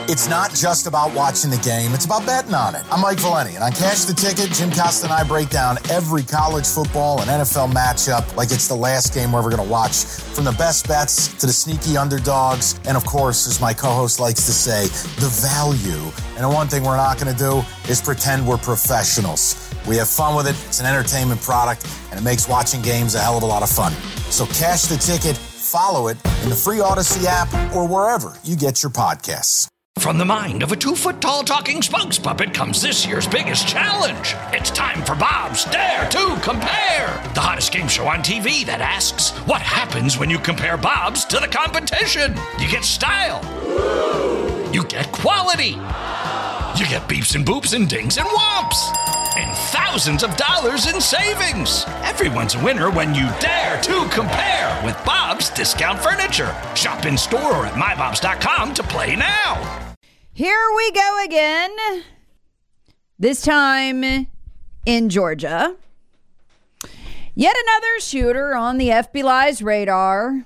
It's not just about watching the game, it's about betting on it. I'm Mike Valeni, and on Cash the Ticket, Jim Costa and I break down every college football and NFL matchup like it's the last game we're ever going to watch. From the best bets to the sneaky underdogs, and of course, as my co-host likes to say, the value. And the one thing we're not going to do is pretend we're professionals. We have fun with it, it's an entertainment product, and it makes watching games a hell of a lot of fun. So Cash the Ticket, follow it in the free Odyssey app or wherever you get your podcasts. From the mind of a 2-foot-tall talking spokes puppet comes this year's biggest challenge. It's time for Bob's Dare to Compare, the hottest game show on TV that asks, what happens when you compare Bob's to the competition? You get style. You get quality. You get beeps and boops and dings and whomps. And thousands of dollars in savings. Everyone's a winner when you dare to compare with Bob's Discount Furniture. Shop in store or at mybobs.com to play now. Here we go again. This time in Georgia. Yet another shooter on the FBI's radar.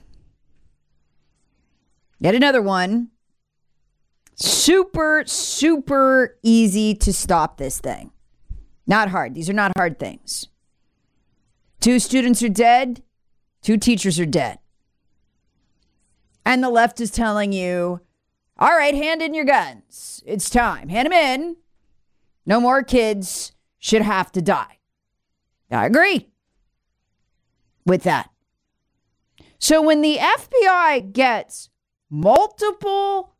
Yet another one. Super, super easy to stop this thing. Not hard. These are not hard things. 2 students are dead. 2 teachers are dead. And the left is telling you, all right, hand in your guns. It's time. Hand them in. No more kids should have to die. I agree with that. So when the FBI gets multiple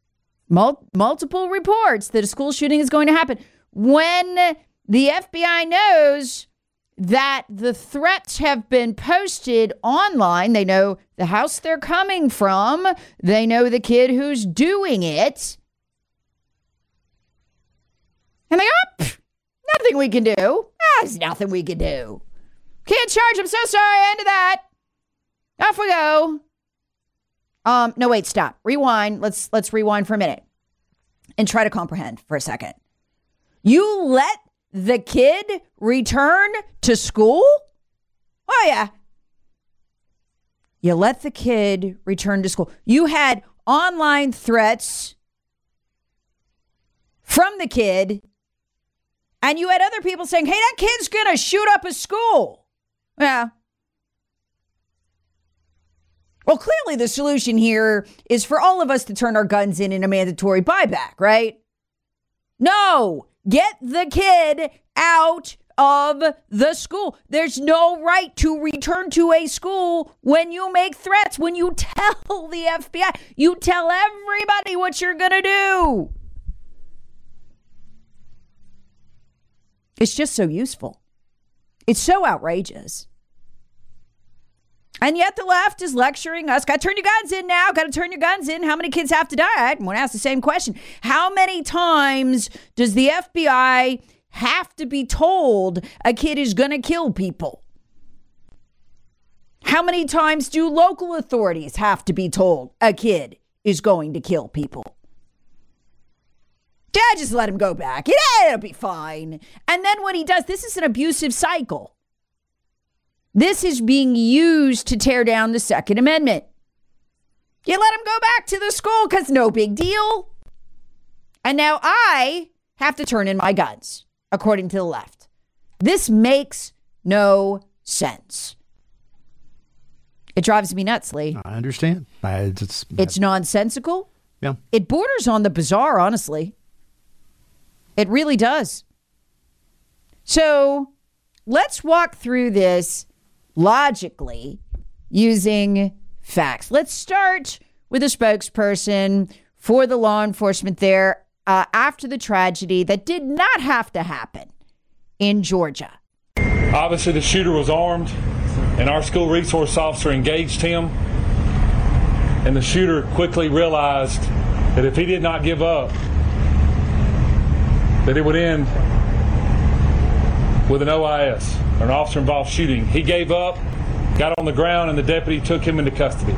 reports that a school shooting is going to happen, when the FBI knows that the threats have been posted online, they know the house they're coming from, they know the kid who's doing it, and they go, nothing we can do. There's nothing we can do. Can't charge, I'm so sorry, end of that. Off we go. No, wait, stop. Rewind. Let's rewind for a minute and try to comprehend for a second. You let the kid return to school? Oh, yeah. You let the kid return to school. You had online threats from the kid, and you had other people saying, hey, that kid's going to shoot up a school. Yeah. Well, clearly the solution here is for all of us to turn our guns in a mandatory buyback, right? No. Get the kid out of the school. There's no right to return to a school when you make threats, when you tell the FBI, you tell everybody what you're going to do. It's just so useful. It's so outrageous. And yet the left is lecturing us. Got to turn your guns in now. Got to turn your guns in. How many kids have to die? I want to ask the same question. How many times does the FBI have to be told a kid is going to kill people? How many times do local authorities have to be told a kid is going to kill people? Yeah, just let him go back. Yeah, it'll be fine. And then what he does, this is an abusive cycle. This is being used to tear down the Second Amendment. You let him go back to the school because no big deal. And now I have to turn in my guns, according to the left. This makes no sense. It drives me nuts, Lee. I understand. It's nonsensical. Yeah. It borders on the bizarre, honestly. It really does. So let's walk through this logically using facts. Let's start with a spokesperson for the law enforcement there after the tragedy that did not have to happen in Georgia. Obviously, the shooter was armed, and our school resource officer engaged him. And the shooter quickly realized that if he did not give up, that it would end with an OIS, or an officer-involved shooting. He gave up, got on the ground, and the deputy took him into custody.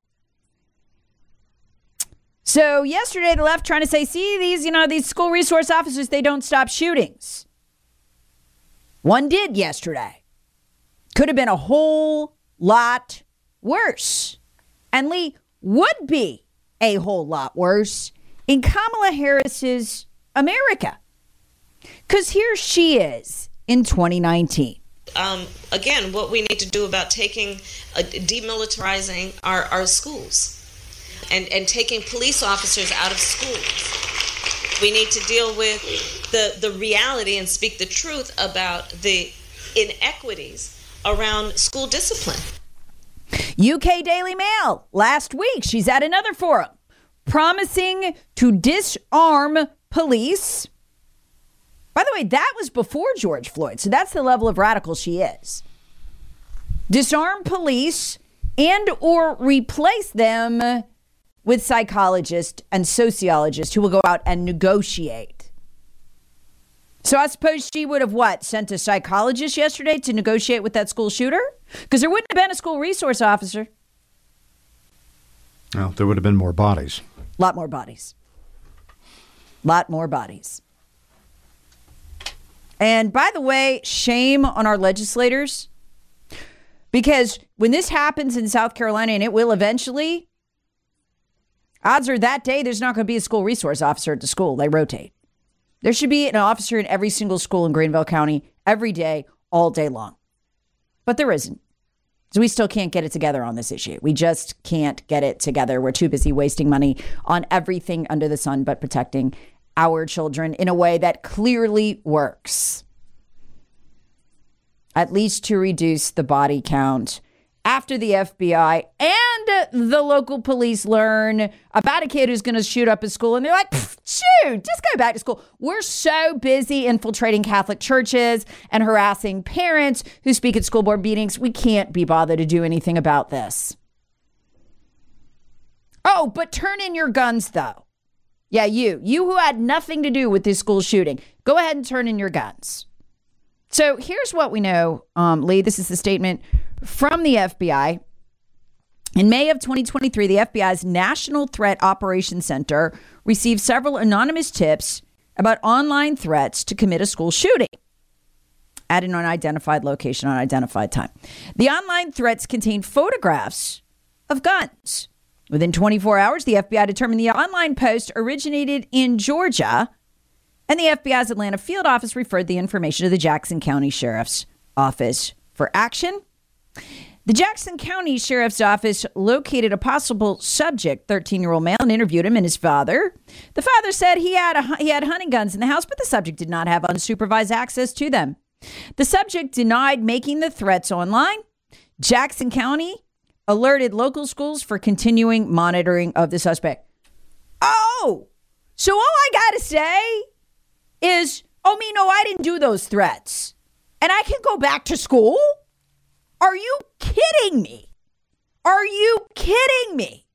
So yesterday, the left trying to say, see, these school resource officers, they don't stop shootings. One did yesterday. Could have been a whole lot worse. And Lee, would be a whole lot worse in Kamala Harris's America. Because here she is in 2019. Again, what we need to do about demilitarizing our schools and taking police officers out of schools. We need to deal with the reality and speak the truth about the inequities around school discipline. UK Daily Mail, last week, she's at another forum, promising to disarm police. By the way, that was before George Floyd, so that's the level of radical she is. Disarm police and or replace them with psychologists and sociologists who will go out and negotiate. So I suppose she would have, sent a psychologist yesterday to negotiate with that school shooter? Because there wouldn't have been a school resource officer. Well, there would have been more bodies. Lot more bodies. Lot more bodies. And by the way, shame on our legislators. Because when this happens in South Carolina, and it will eventually, odds are that day there's not going to be a school resource officer at the school. They rotate. There should be an officer in every single school in Greenville County every day, all day long. But there isn't. So we still can't get it together on this issue. We just can't get it together. We're too busy wasting money on everything under the sun but protecting our children in a way that clearly works. At least to reduce the body count after the FBI and the local police learn about a kid who's going to shoot up a school. And they're like, shoot, just go back to school. We're so busy infiltrating Catholic churches and harassing parents who speak at school board meetings. We can't be bothered to do anything about this. Oh, but turn in your guns, though. Yeah, you who had nothing to do with this school shooting. Go ahead and turn in your guns. So here's what we know, Lee. This is the statement from the FBI. In May of 2023, the FBI's National Threat Operations Center received several anonymous tips about online threats to commit a school shooting at an unidentified location on unidentified time. The online threats contained photographs of guns. Within 24 hours, the FBI determined the online post originated in Georgia, and the FBI's Atlanta field office referred the information to the Jackson County Sheriff's Office for action. The Jackson County Sheriff's Office located a possible subject, 13-year-old male, and interviewed him and his father. The father said he had hunting guns in the house, but the subject did not have unsupervised access to them. The subject denied making the threats online. Jackson County alerted local schools for continuing monitoring of the suspect. Oh, so all I got to say is, no, I didn't do those threats. And I can go back to school? Are you kidding me? Are you kidding me?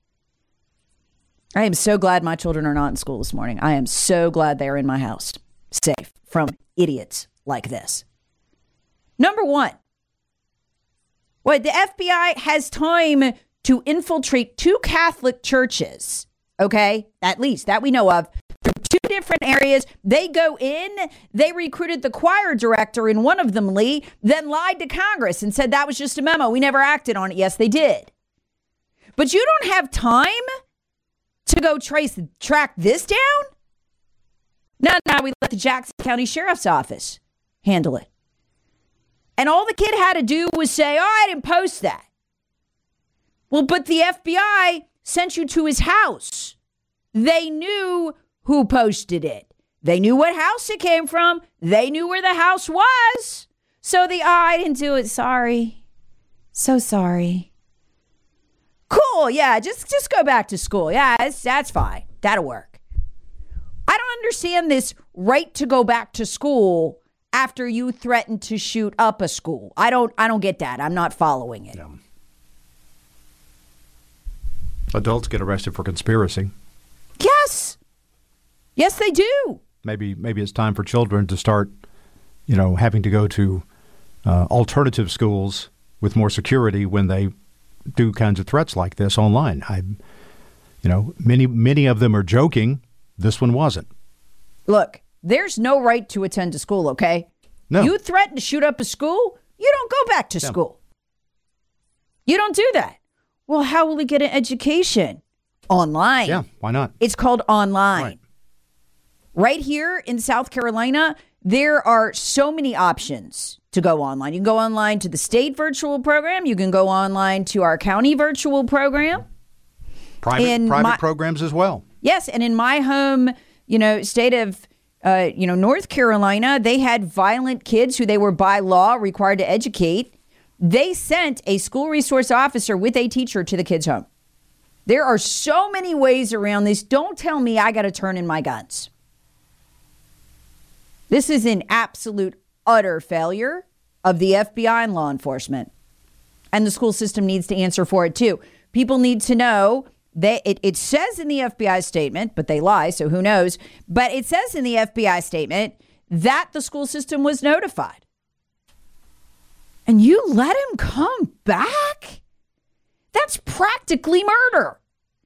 I am so glad my children are not in school this morning. I am so glad they are in my house, safe from idiots like this. Number one, the FBI has time to infiltrate 2 Catholic churches, okay? At least that we know of. From 2 different areas. They go in, they recruited the choir director in one of them, Lee, then lied to Congress and said that was just a memo. We never acted on it. Yes, they did. But you don't have time to go track this down? No, we let the Jackson County Sheriff's Office handle it. And all the kid had to do was say, I didn't post that. Well, but the FBI sent you to his house. They knew who posted it. They knew what house it came from. They knew where the house was. So I didn't do it. Sorry. So sorry. Cool. Yeah, just go back to school. Yeah, that's fine. That'll work. I don't understand this right to go back to school after you threaten to shoot up a school. I don't get that. I'm not following it. No. Adults get arrested for conspiracy. Yes. Yes, they do. Maybe it's time for children to start, having to go to alternative schools with more security when they do kinds of threats like this online. Many of them are joking. This one wasn't. Look, there's no right to attend to school, okay? No. You threaten to shoot up a school, you don't go back to school. You don't do that. Well, how will he get an education? online. Yeah, why not? It's called online. Right here in South Carolina, there are so many options to go online. You can go online to the state virtual program. You can go online to our county virtual program. Private programs as well. Yes, and in my home, state of North Carolina, they had violent kids who they were by law required to educate. They sent a school resource officer with a teacher to the kids' home. There are so many ways around this. Don't tell me I got to turn in my guns. This is an absolute, utter failure of the FBI and law enforcement. And the school system needs to answer for it, too. People need to know that it says in the FBI statement, but they lie, so who knows? But it says in the FBI statement that the school system was notified. And you let him come back? That's practically murder.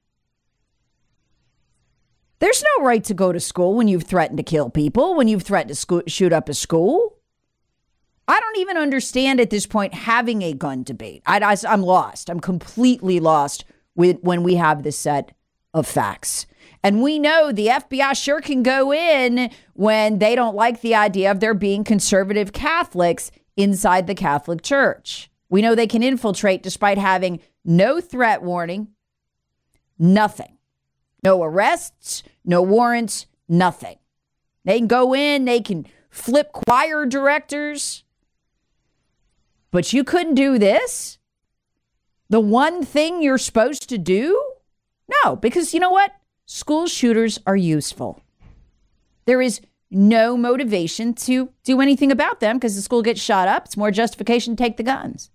There's no right to go to school when you've threatened to kill people, when you've threatened to shoot up a school. I don't even understand at this point having a gun debate. I'm lost. I'm completely lost when we have this set of facts. And we know the FBI sure can go in when they don't like the idea of there being conservative Catholics inside the Catholic Church. We know they can infiltrate despite having no threat warning, nothing. No arrests, no warrants, nothing. They can go in, they can flip choir directors. But you couldn't do this? The one thing you're supposed to do? No, because you know what? School shooters are useful. There is no motivation to do anything about them because the school gets shot up. It's more justification to take the guns.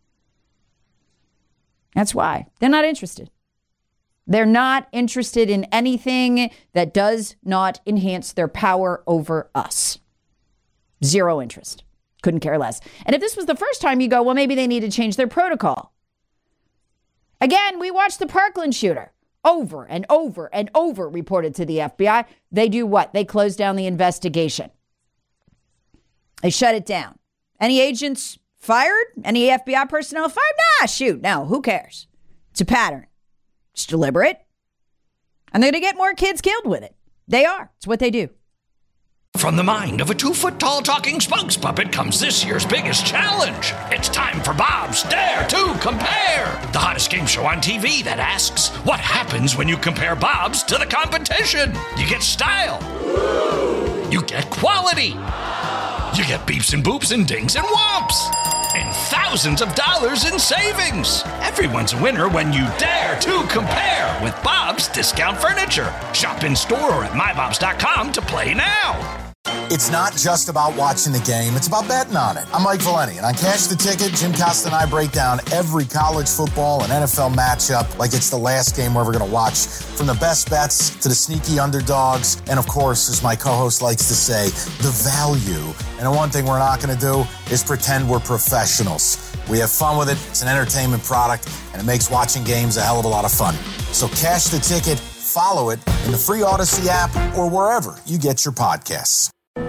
That's why. They're not interested. They're not interested in anything that does not enhance their power over us. Zero interest. Couldn't care less. And if this was the first time, you go, well, maybe they need to change their protocol. Again, we watched the Parkland shooter over and over and over reported to the FBI. They do what? They close down the investigation. They shut it down. Any agents fired? Any FBI personnel fired? Nah, shoot. No, who cares? It's a pattern. It's deliberate. And they're going to get more kids killed with it. They are. It's what they do. From the mind of a 2-foot-tall talking spokes puppet comes this year's biggest challenge. It's time for Bob's Dare to Compare, the hottest game show on TV that asks, what happens when you compare Bob's to the competition? You get style. You get quality. You get beeps and boops and dings and whomps. And thousands of dollars in savings. Everyone's a winner when you dare to compare with Bob's Discount Furniture. Shop in store or at mybobs.com to play now. It's not just about watching the game, it's about betting on it. I'm Mike Valeni, and on Cash the Ticket, Jim Costa and I break down every college football and NFL matchup like it's the last game we're ever going to watch. From the best bets to the sneaky underdogs, and of course, as my co-host likes to say, the value. And the one thing we're not going to do is pretend we're professionals. We have fun with it, it's an entertainment product, and it makes watching games a hell of a lot of fun. So Cash the Ticket, follow it in the free Odyssey app or wherever you get your podcasts.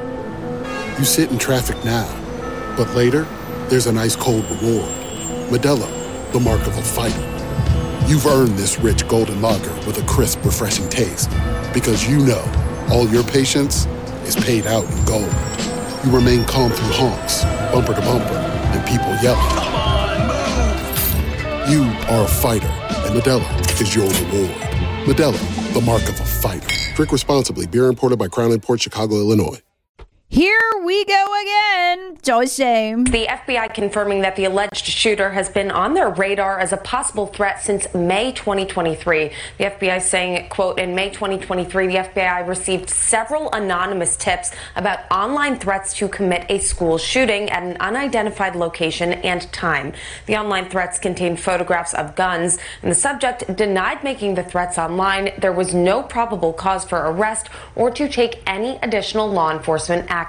You sit in traffic now, but later, there's an ice cold reward. Modelo, the mark of a fighter. You've earned this rich golden lager with a crisp, refreshing taste. Because you know, all your patience is paid out in gold. You remain calm through honks, bumper to bumper, and people yelling. Come on, move! You are a fighter, and Modelo is your reward. Modelo, the mark of a fighter. Drink responsibly. Beer imported by Crown Imports, Chicago, Illinois. Here we go again. It's always the same. The FBI confirming that the alleged shooter has been on their radar as a possible threat since May 2023. The FBI saying, quote, in May 2023, the FBI received several anonymous tips about online threats to commit a school shooting at an unidentified location and time. The online threats contained photographs of guns, and the subject denied making the threats online. There was no probable cause for arrest or to take any additional law enforcement action.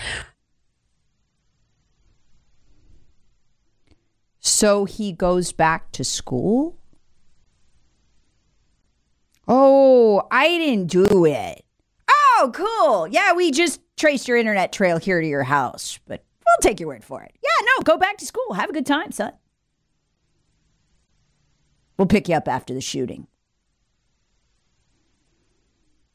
So he goes back to school? Oh, I didn't do it. Oh, cool. Yeah, we just traced your internet trail here to your house, but we'll take your word for it. Yeah, no, go back to school. Have a good time, son. We'll pick you up after the shooting.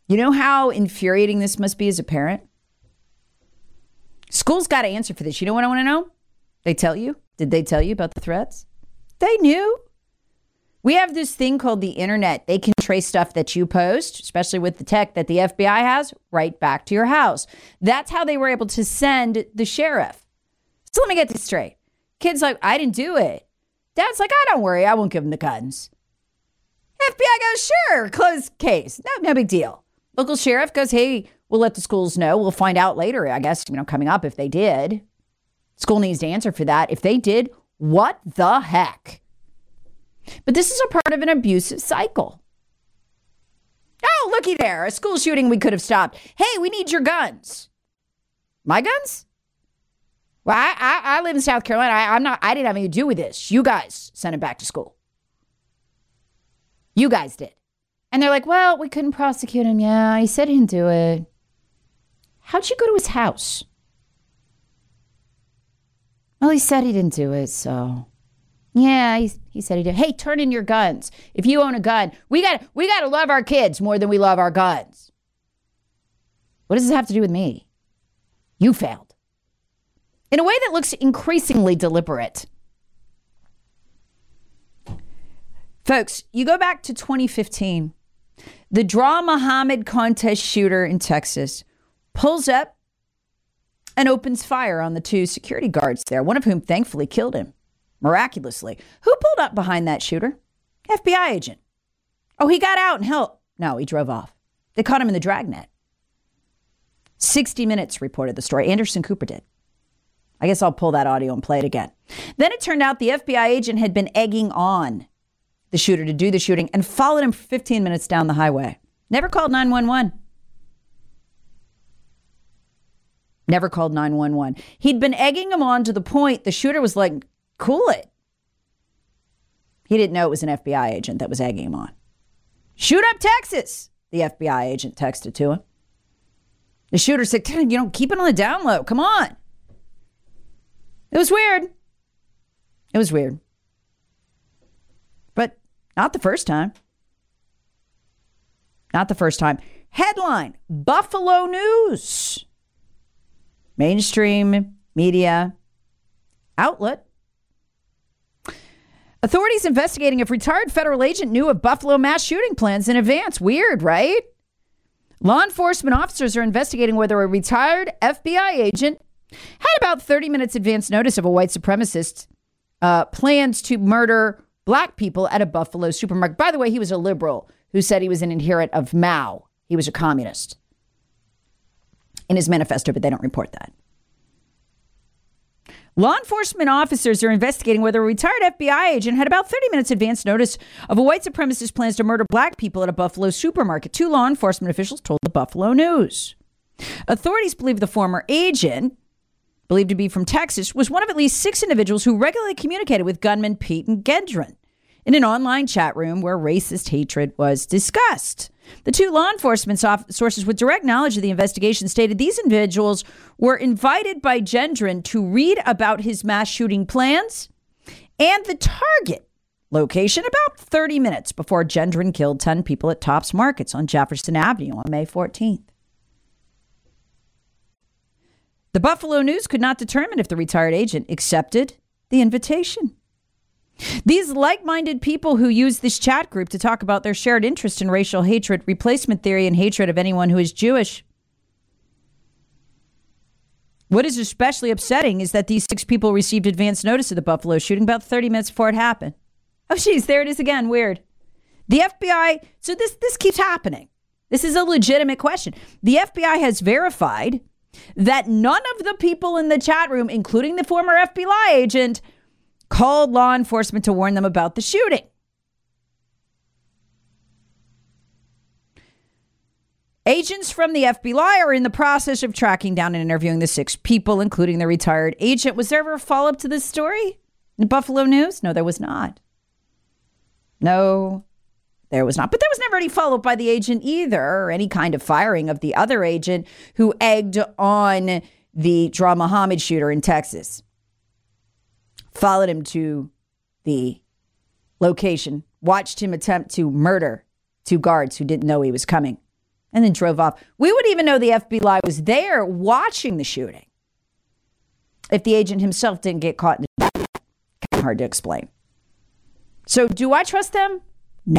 You know how infuriating this must be as a parent? School's got to answer for this. You know what I want to know? They tell you? Did they tell you about the threats? They knew. We have this thing called the internet. They can trace stuff that you post, especially with the tech that the FBI has, right back to your house. That's how they were able to send the sheriff. So let me get this straight. Kid's like, I didn't do it. Dad's like, don't worry. I won't give him the guns. FBI goes, sure, closed case. No big deal. Local sheriff goes, hey, we'll let the schools know. We'll find out later, I guess, coming up if they did. School needs to answer for that. If they did, what the heck? But this is a part of an abusive cycle. Oh, looky there. A school shooting we could have stopped. Hey, we need your guns. My guns? Well, I live in South Carolina. I didn't have anything to do with this. You guys sent him back to school. You guys did. And they're like, well, we couldn't prosecute him. Yeah, he said he didn't do it. How'd you go to his house? Well, he said he didn't do it, so... Yeah, he said he did. Hey, turn in your guns. If you own a gun, we got to love our kids more than we love our guns. What does this have to do with me? You failed. In a way that looks increasingly deliberate. Folks, you go back to 2015. The Draw Muhammad contest shooter in Texas pulls up and opens fire on the two security guards there, one of whom thankfully killed him. Miraculously. Who pulled up behind that shooter? FBI agent. Oh, he got out and helped. No, he drove off. They caught him in the dragnet. 60 Minutes reported the story. Anderson Cooper did. I guess I'll pull that audio and play it again. Then it turned out the FBI agent had been egging on the shooter to do the shooting and followed him for 15 minutes down the highway. Never called 911. Never called 911. He'd been egging him on to the point the shooter was like, cool it. He didn't know it was an FBI agent that was egging him on. Shoot up Texas, the FBI agent texted to him. The shooter said, keep it on the down low. Come on. It was weird. It was weird. But not the first time. Not the first time. Headline, Buffalo News. Mainstream media outlet. Authorities investigating if retired federal agent knew of Buffalo mass shooting plans in advance. Weird, right? Law enforcement officers are investigating whether a retired FBI agent had about 30 minutes advance notice of a white supremacist plans to murder black people at a Buffalo supermarket. By the way, he was a liberal who said he was an adherent of Mao. He was a communist in his manifesto, but they don't report that. Law enforcement officers are investigating whether a retired FBI agent had about 30 minutes advance notice of a white supremacist plans to murder black people at a Buffalo supermarket. Two law enforcement officials told the Buffalo News. Authorities believe the former agent, believed to be from Texas, was one of at least 6 individuals who regularly communicated with gunman Peyton Gendron in an online chat room where racist hatred was discussed. The two law enforcement sources with direct knowledge of the investigation stated these individuals were invited by Gendron to read about his mass shooting plans and the target location about 30 minutes before Gendron killed 10 people at Tops Markets on Jefferson Avenue on May 14th. The Buffalo News could not determine if the retired agent accepted the invitation. These like-minded people who use this chat group to talk about their shared interest in racial hatred, replacement theory, and hatred of anyone who is Jewish. What is especially upsetting is that these 6 people received advance notice of the Buffalo shooting about 30 minutes before it happened. Oh, geez, there it is again. Weird. The FBI, so this keeps happening. This is a legitimate question. The FBI has verified that none of the people in the chat room, including the former FBI agent, called law enforcement to warn them about the shooting. Agents from the FBI are in the process of tracking down and interviewing the 6 people, including the retired agent. Was there ever a follow-up to this story in Buffalo News? No, there was not. No, there was not. But there was never any follow-up by the agent either, or any kind of firing of the other agent who egged on the Draw Muhammad shooter in Texas. Followed him to the location, watched him attempt to murder 2 guards who didn't know he was coming, and then drove off. We wouldn't even know the FBI was there watching the shooting if the agent himself didn't get caught in the video. Kind of hard to explain. So do I trust them? No.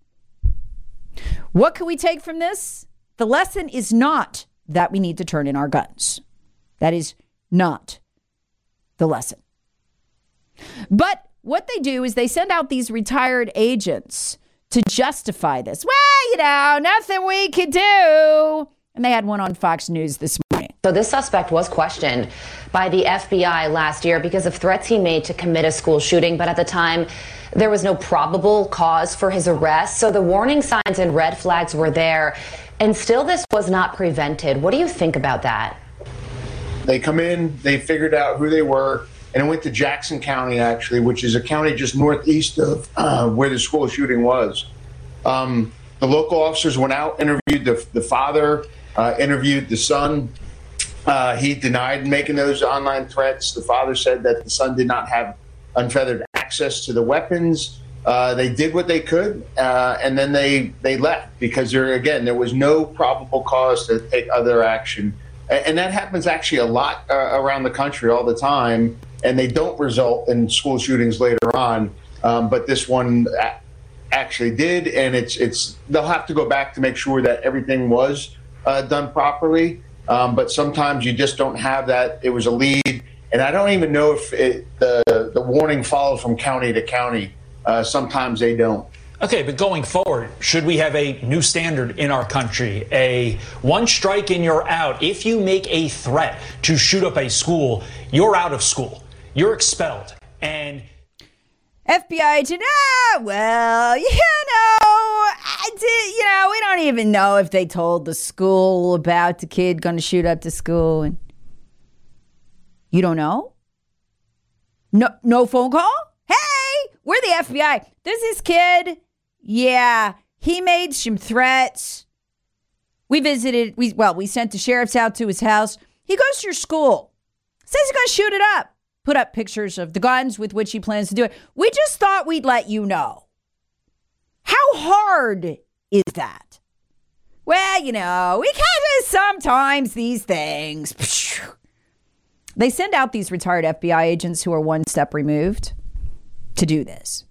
What can we take from this? The lesson is not that we need to turn in our guns. That is not the lesson. But what they do is they send out these retired agents to justify this. Well, nothing we could do. And they had one on Fox News this morning. So this suspect was questioned by the FBI last year because of threats he made to commit a school shooting. But at the time, there was no probable cause for his arrest. So the warning signs and red flags were there. And still this was not prevented. What do you think about that? They come in, they figured out who they were, and it went to Jackson County, actually, which is a county just northeast of where the school shooting was. The local officers went out, interviewed the father, interviewed the son. He denied making those online threats. The father said that the son did not have unfettered access to the weapons. They did what they could, and then they left because there was no probable cause to take other action. And that happens actually a lot around the country all the time, and they don't result in school shootings later on. But this one actually did, and they'll have to go back to make sure that everything was done properly. But sometimes you just don't have that. It was a lead, and I don't even know if the warning followed from county to county. Sometimes they don't. Okay, but going forward, should we have a new standard in our country? A one strike and you're out. If you make a threat to shoot up a school, you're out of school. You're expelled. And FBI agent, we don't even know if they told the school about the kid going to shoot up the school. And you don't know? No phone call? Hey, we're the FBI. There's this kid. Yeah, he made some threats. We sent the sheriffs out to his house. He goes to your school. Says he's going to shoot it up. Put up pictures of the guns with which he plans to do it. We just thought we'd let you know. How hard is that? Well, we kind of sometimes these things. They send out these retired FBI agents who are one step removed to do this.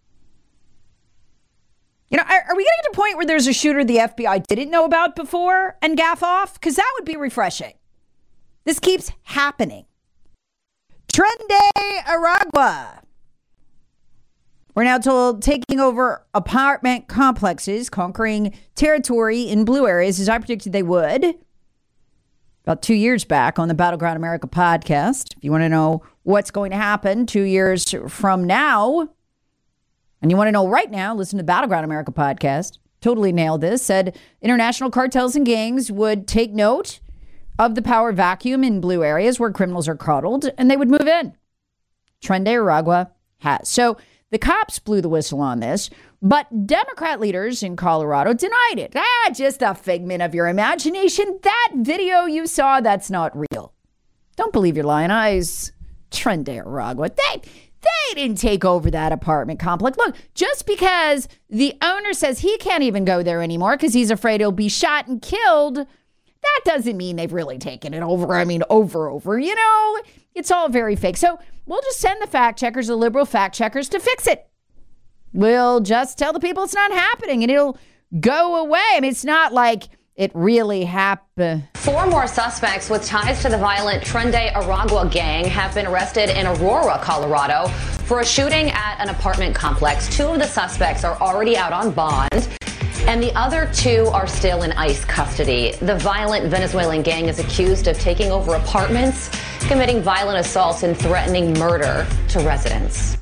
Are we getting to a point where there's a shooter the FBI didn't know about before and gaff off? Because that would be refreshing. This keeps happening. Tren-Day Aragua. We're now told taking over apartment complexes, conquering territory in blue areas, as I predicted they would. About 2 years back on the Battleground America podcast. If you want to know what's going to happen 2 years from now, and you want to know right now, listen to the Battleground America podcast. Totally nailed this. Said international cartels and gangs would take note of the power vacuum in blue areas where criminals are coddled, and they would move in. Tren-Day Aragua has. So the cops blew the whistle on this, but Democrat leaders in Colorado denied it. Just a figment of your imagination. That video you saw, that's not real. Don't believe your lying eyes. Tren-Day Aragua. They didn't take over that apartment complex. Look, just because the owner says he can't even go there anymore because he's afraid he'll be shot and killed, that doesn't mean they've really taken it over. I mean, over. It's all very fake. So we'll just send the fact checkers, the liberal fact checkers, to fix it. We'll just tell the people it's not happening and it'll go away. I mean, it's not like it really happened. 4 more suspects with ties to the violent Tren-Day Aragua gang have been arrested in Aurora, Colorado, for a shooting at an apartment complex. 2 of the suspects are already out on bond, and the other 2 are still in ICE custody. The violent Venezuelan gang is accused of taking over apartments, committing violent assaults, and threatening murder to residents.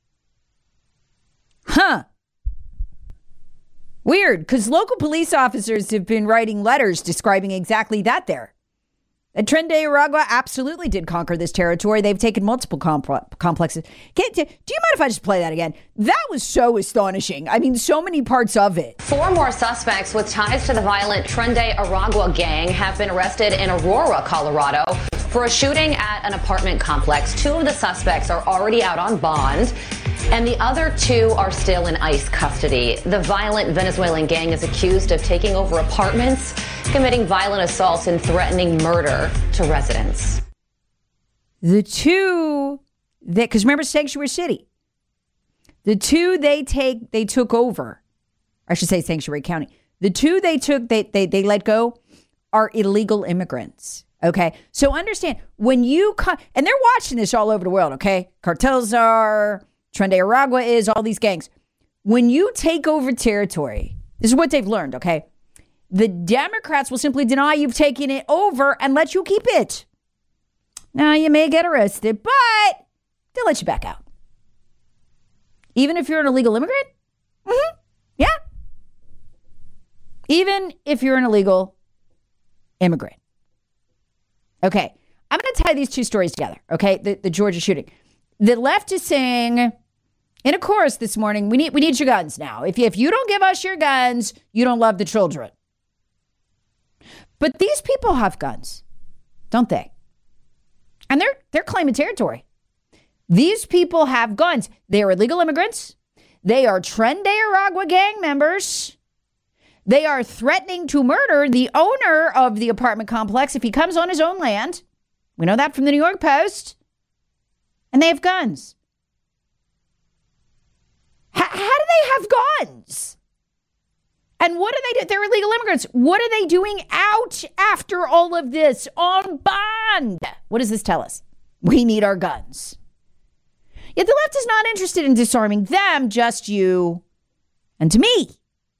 Huh. Weird, because local police officers have been writing letters describing exactly that there. And Tren-Day Aragua absolutely did conquer this territory. They've taken multiple complexes. Do you mind if I just play that again? That was so astonishing. I mean, so many parts of it. 4 more suspects with ties to the violent Tren-Day Aragua gang have been arrested in Aurora, Colorado, for a shooting at an apartment complex. 2 of the suspects are already out on bond, And the other two are still in ICE custody. The violent Venezuelan gang is accused of taking over apartments, committing violent assaults, and threatening murder to residents. The two that, because remember Sanctuary City, the two they took over, I should say Sanctuary County. The two they let go are illegal immigrants. Okay. So understand when you come, and they're watching this all over the world. Okay. Cartels are, Tren de Aragua is, all these gangs. When you take over territory, this is what they've learned. Okay. The Democrats will simply deny you've taken it over and let you keep it. Now you may get arrested, but they'll let you back out. Even if you're an illegal immigrant? Mm-hmm. Yeah. Even if you're an illegal immigrant. Okay. I'm going to tie these two stories together. Okay. The Georgia shooting. The left is saying in a chorus this morning, we need your guns now. If you don't give us your guns, you don't love the children. But these people have guns, don't they? And they're claiming territory. These people have guns. They are illegal immigrants. They are Tren de Aragua gang members. They are threatening to murder the owner of the apartment complex if he comes on his own land. We know that from the New York Post. And they have guns. How do they have guns? And what do they do? They're illegal immigrants. What are they doing out after all of this on bond? What does this tell us? We need our guns. Yet the left is not interested in disarming them, just you and to me.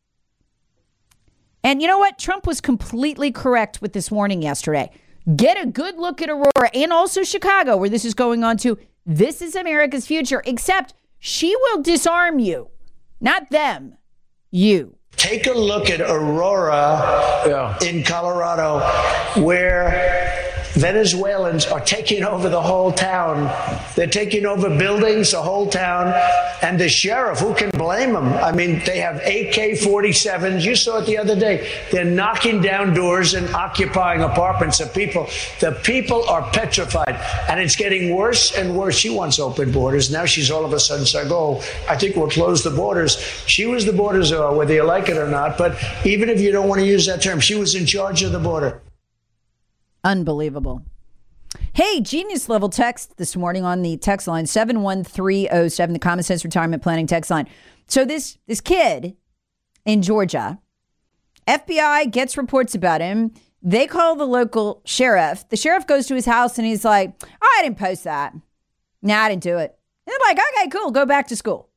And you know what? Trump was completely correct with this warning yesterday. Get a good look at Aurora and also Chicago, where this is going on too. This is America's future, except she will disarm you, not them, you. Take a look at Aurora in Colorado, where Venezuelans are taking over the whole town. They're taking over buildings, the whole town. And the sheriff, who can blame them? I mean, they have AK-47s. You saw it the other day. They're knocking down doors and occupying apartments of people. The people are petrified. And it's getting worse and worse. She wants open borders. Now she's all of a sudden saying, oh, I think we'll close the borders. She was the border czar, whether you like it or not. But even if you don't want to use that term, she was in charge of the border. Unbelievable. Hey, genius level text this morning on the text line 71307, the Common Sense Retirement Planning text line. So this kid in Georgia, FBI gets reports about him. They call the local sheriff. The sheriff goes to his house and he's like, oh, I didn't post that. Nah, I didn't do it. And they're like, okay, cool, go back to school.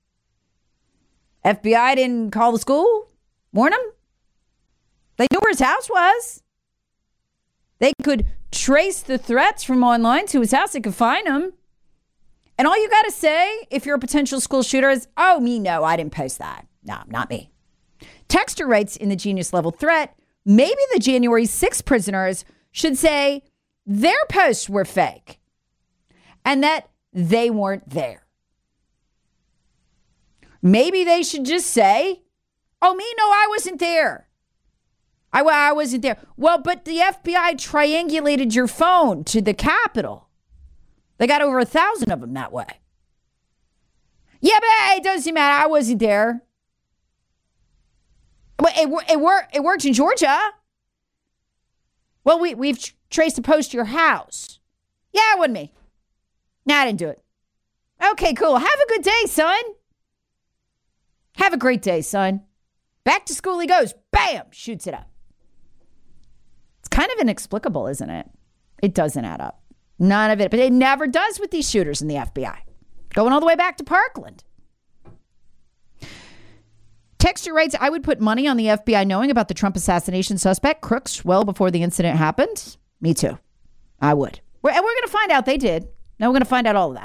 FBI didn't call the school, warn him. They knew where his house was. They could trace the threats from online to his house. They could find him. And all you got to say, if you're a potential school shooter, is, oh, me, no, I didn't post that. No, not me. Texter writes in the genius level threat, maybe the January 6th prisoners should say their posts were fake and that they weren't there. Maybe they should just say, oh, me, no, I wasn't there. I wasn't there. Well, but the FBI triangulated your phone to the Capitol. They got over 1,000 of them that way. Yeah, but it doesn't matter. I wasn't there. But it worked in Georgia. Well, we've traced the post to your house. Yeah, it wasn't me. No, I didn't do it. Okay, cool. Have a good day, son. Have a great day, son. Back to school he goes. Bam! Shoots it up. Kind of inexplicable, isn't it? It doesn't add up. None of it. But it never does with these shooters in the FBI. Going all the way back to Parkland. Texture writes, I would put money on the FBI knowing about the Trump assassination suspect, Crooks, well before the incident happened. Me too. I would. And we're going to find out they did. Now we're going to find out all of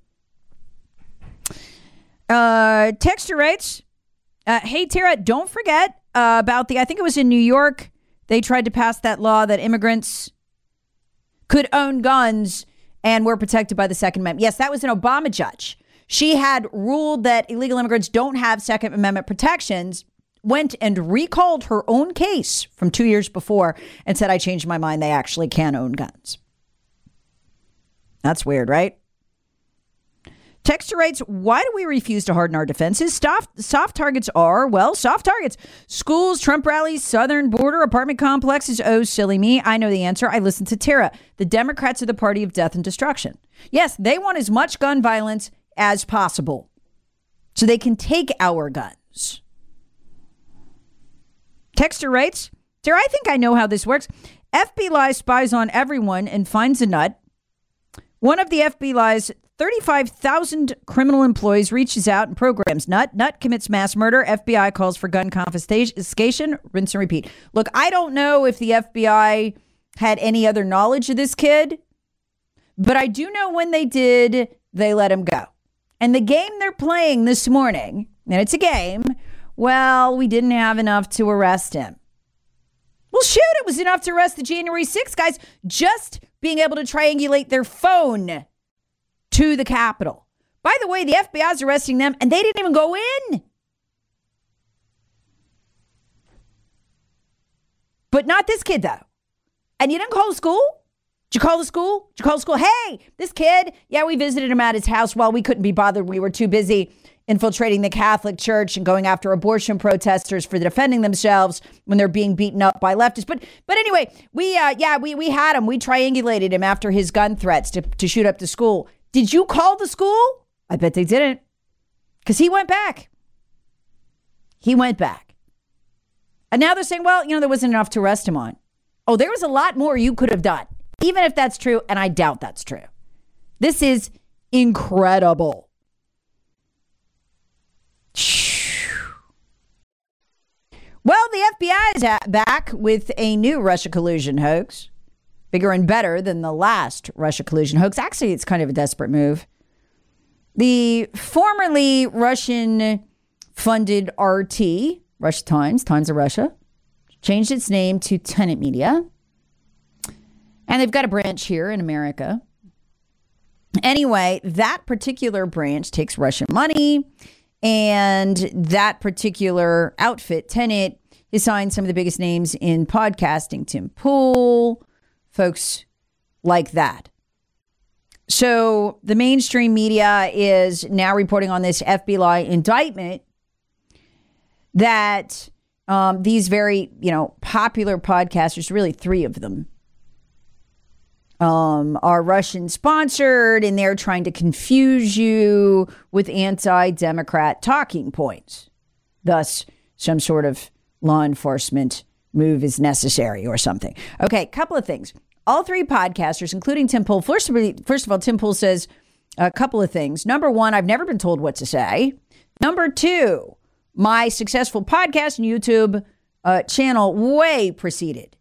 that. Texture writes, hey, Tara, don't forget about I think it was in New York, they tried to pass that law that immigrants could own guns and were protected by the Second Amendment. Yes, that was an Obama judge. She had ruled that illegal immigrants don't have Second Amendment protections, went and recalled her own case from 2 years before and said, I changed my mind. They actually can own guns. That's weird, right? Texter writes, why do we refuse to harden our defenses? Soft targets are, soft targets. Schools, Trump rallies, southern border, apartment complexes. Oh, silly me. I know the answer. I listen to Tara. The Democrats are the party of death and destruction. Yes, they want as much gun violence as possible so they can take our guns. Texter writes, Tara, I think I know how this works. FBI spies on everyone and finds a nut. One of the FBI's 35,000 criminal employees reaches out and programs Nut commits mass murder. FBI calls for gun confiscation. Rinse and repeat. Look, I don't know if the FBI had any other knowledge of this kid, but I do know when they did, they let him go. And the game they're playing this morning, and it's a game, well, we didn't have enough to arrest him. Well, shoot, it was enough to arrest the January 6th guys just being able to triangulate their phone to the Capitol. By the way, the FBI is arresting them, and they didn't even go in. But not this kid, though. And you didn't call the school? Did you call the school? Did you call the school? Hey, this kid, yeah, we visited him at his house. Well, we couldn't be bothered. We were too busy infiltrating the Catholic Church and going after abortion protesters for defending themselves when they're being beaten up by leftists. But anyway, we had him. We triangulated him after his gun threats to shoot up the school. Did you call the school? I bet they didn't, because he went back. He went back. And now they're saying, well, there wasn't enough to arrest him on. Oh, there was a lot more you could have done, even if that's true, and I doubt that's true. This is incredible. Well, the FBI is back with a new Russia collusion hoax. Bigger and better than the last Russia collusion hoax. Actually, it's kind of a desperate move. The formerly Russian-funded RT, Russia Times of Russia, changed its name to Tenet Media. And they've got a branch here in America. Anyway, that particular branch takes Russian money. And that particular outfit, Tenet, assigned some of the biggest names in podcasting. Tim Pool, folks like that. So the mainstream media is now reporting on this FBI indictment that these very, popular podcasters, really three of them, are Russian sponsored, and they're trying to confuse you with anti-Democrat talking points. Thus, some sort of law enforcement move is necessary or something. Okay, couple of things. All three podcasters, including Tim Pool. First of all, Tim Pool says a couple of things. Number one, I've never been told what to say. Number two, my successful podcast and YouTube channel way preceded,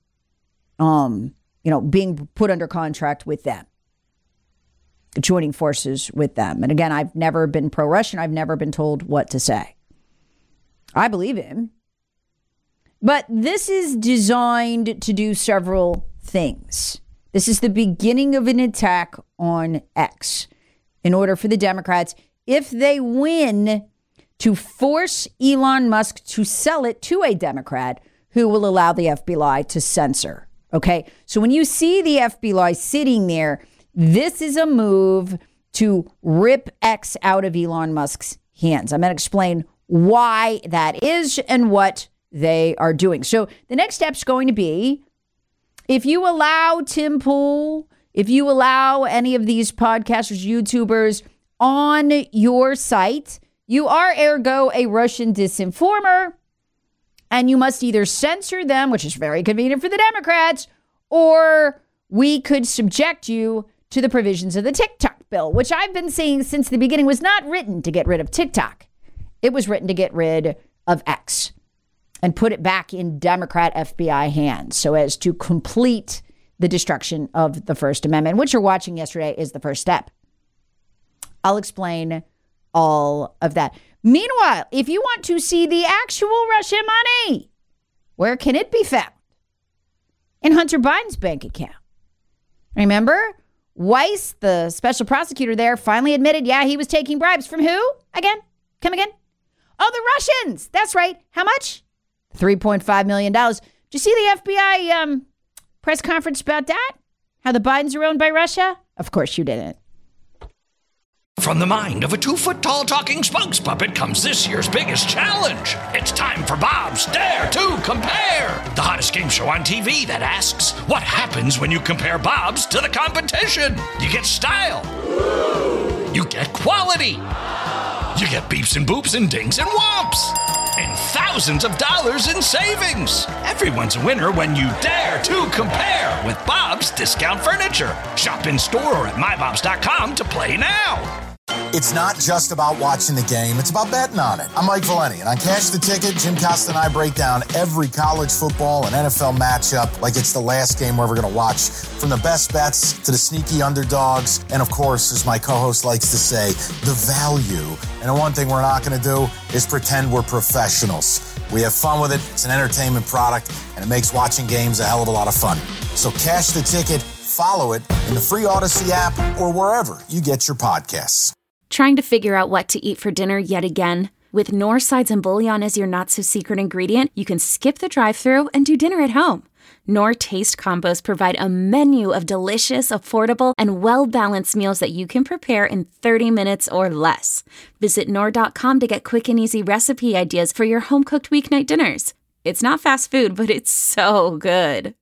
being put under contract with them, joining forces with them. And again, I've never been pro-Russian. I've never been told what to say. I believe him. But this is designed to do several things. This is the beginning of an attack on X in order for the Democrats, if they win, to force Elon Musk to sell it to a Democrat who will allow the FBI to censor. Okay, so when you see the FBI sitting there, this is a move to rip X out of Elon Musk's hands. I'm going to explain why that is and what they are doing. So the next step's going to be, if you allow Tim Pool, if you allow any of these podcasters, YouTubers on your site, you are ergo a Russian disinformer, and you must either censor them, which is very convenient for the Democrats, or we could subject you to the provisions of the TikTok bill, which I've been saying since the beginning was not written to get rid of TikTok. It was written to get rid of X and put it back in Democrat FBI hands so as to complete the destruction of the First Amendment. What you're watching yesterday is the first step. I'll explain all of that. Meanwhile, if you want to see the actual Russian money, where can it be found? In Hunter Biden's bank account. Remember, Weiss, the special prosecutor there, finally admitted, yeah, he was taking bribes from who? Again? Come again? Oh, the Russians. That's right. How much? $3.5 million. Did you see the FBI press conference about that? How the Bidens are owned by Russia? Of course you didn't. From the mind of a 2-foot-tall talking spokes puppet comes this year's biggest challenge. It's time for Bob's Dare to Compare, the hottest game show on TV that asks, what happens when you compare Bob's to the competition? You get style. You get quality. You get beeps and boops and dings and whomps. And thousands of dollars in savings. Everyone's a winner when you dare to compare with Bob's Discount Furniture. Shop in store or at mybobs.com to play now. It's not just about watching the game, it's about betting on it. I'm Mike Valeni, and on Cash the Ticket, Jim Costa and I break down every college football and NFL matchup like it's the last game we're ever going to watch, from the best bets to the sneaky underdogs, and of course, as my co-host likes to say, the value. And the one thing we're not going to do is pretend we're professionals. We have fun with it, it's an entertainment product, and it makes watching games a hell of a lot of fun. So Cash the Ticket, follow it in the free Odyssey app or wherever you get your podcasts. Trying to figure out what to eat for dinner yet again? With Knorr sides and bouillon as your not-so-secret ingredient, you can skip the drive-thru and do dinner at home. Knorr Taste Combos provide a menu of delicious, affordable, and well-balanced meals that you can prepare in 30 minutes or less. Visit Knorr.com to get quick and easy recipe ideas for your home-cooked weeknight dinners. It's not fast food, but it's so good.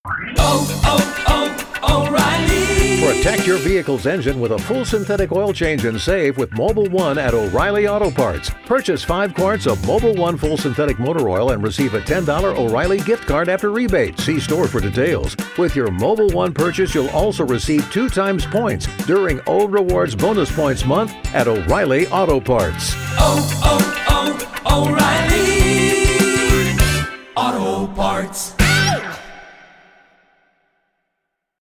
O'Reilly. Protect your vehicle's engine with a full synthetic oil change and save with Mobil 1 at O'Reilly Auto Parts. Purchase 5 quarts of Mobil 1 full synthetic motor oil and receive a $10 O'Reilly gift card after rebate. See store for details. With your Mobil 1 purchase, you'll also receive 2 times points during O Rewards Bonus Points Month at O'Reilly Auto Parts. O'Reilly Auto Parts.